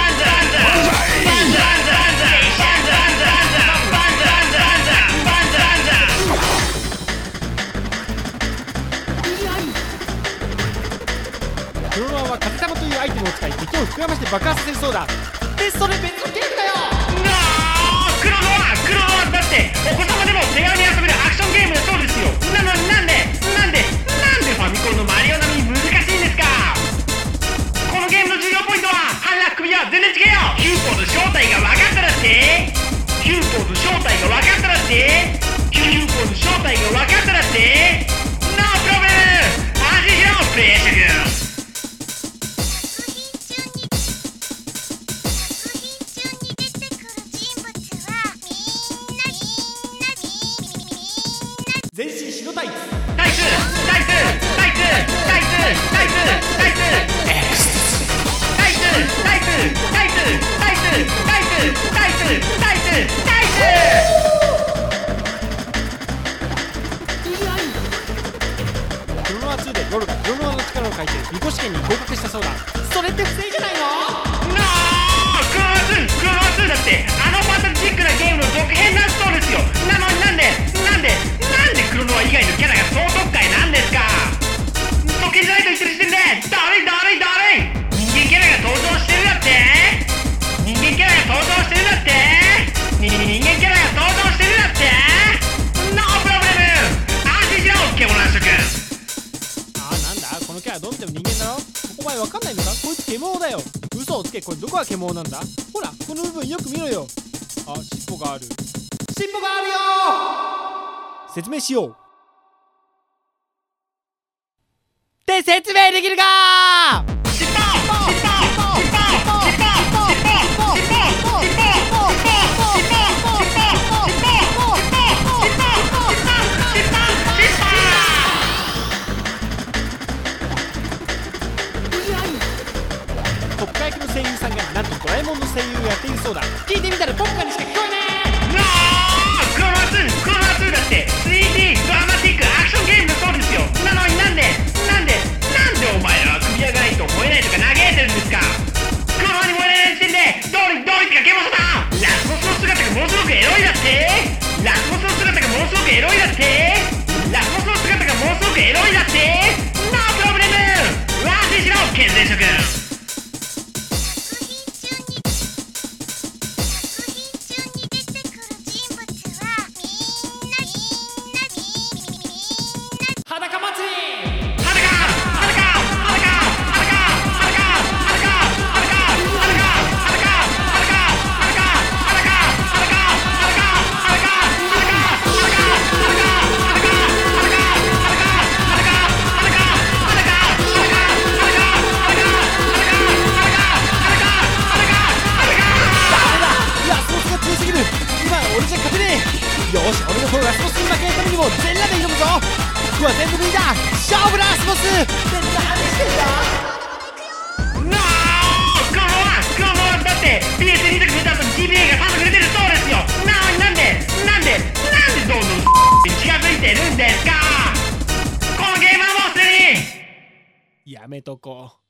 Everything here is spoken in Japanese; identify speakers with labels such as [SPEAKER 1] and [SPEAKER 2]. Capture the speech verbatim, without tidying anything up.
[SPEAKER 1] クロノアは風玉というアイテムを使い敵を膨らまして爆破させるそうだ。でそれ別のゲームだよ。
[SPEAKER 2] クロノアクロノアだってお子様でも手軽に遊べるアクションゲームだそうですよ。なのになんでなんでなんでファミコンのマリオ並みに難しいんですか。このゲームの重要ポイントは半楽首は全然違うよ。ヒューポーの正体が分かったらってヒューポーの正体が分かったらってヒューポーの正体が分かったらってノープロブレム安心しろプレイしてく
[SPEAKER 1] 全身白タイツ
[SPEAKER 2] タイツタイツタイツタイツタイツタイツタイツタイツタイツタイツタイツタイツタイツタイツタイ
[SPEAKER 1] ツクロノアツーでゴルがクロノアの力を借りてみこ試験に合格したそうだ。それって不正じゃないの？
[SPEAKER 2] ノークロノアツークロノアツーだってあのファンタジックなゲームの続編だそうですよ。なのになんでなんでなんでクロノア以外のキャラが総特会なんですか。続編じゃないと言ってる時点でダメダメダメ人間キャラが登場してるだって人間キャラが登場してるだって人間キャラが登場してるだってノープロブレム安心しろ獣男色。
[SPEAKER 1] あーなんだこのキャラどう見ても人間だろ。お前わかんないのか。こいつ獣だよ。嘘をつけ。これどこが獣なんだ。ほらこの部分よく見ろよ。あ尻尾がある尻尾があるよ。説明しようって説明できるかー。
[SPEAKER 2] 尻尾尻尾尻尾尻尾尻尾尻
[SPEAKER 1] トップ役の声優さんがなんとドラえもんの声優をやっているそうだ。聞いてみたらポッカにしか聞こえね
[SPEAKER 2] ノークロノアツークロノアツーだって スリーディー ドラマティックアクションゲームだそうですよ。なのになんでなんでなんでお前らは首輪がないと燃えないとか嘆いてるんですか。クロノアに燃えない時点でどうりどうりってかけまさだ。ラスボスの姿がものすごくエロいだってラスボスの姿がものすごくエロいだってラスボスの姿がものすごくエロいだってノープロブレム安心しろ健全諸君。
[SPEAKER 1] よし俺の方ラスボスに負けないためにも全裸で挑むぞ。服は全部脱いだ。勝負ラスボスって何してんだ。
[SPEAKER 2] ノークロノアクロノアが寒く出てるそうですよ。なのになんでなんでなんでどんどんに近づいてるんですか。このゲームはもうすでに
[SPEAKER 1] やめとこう。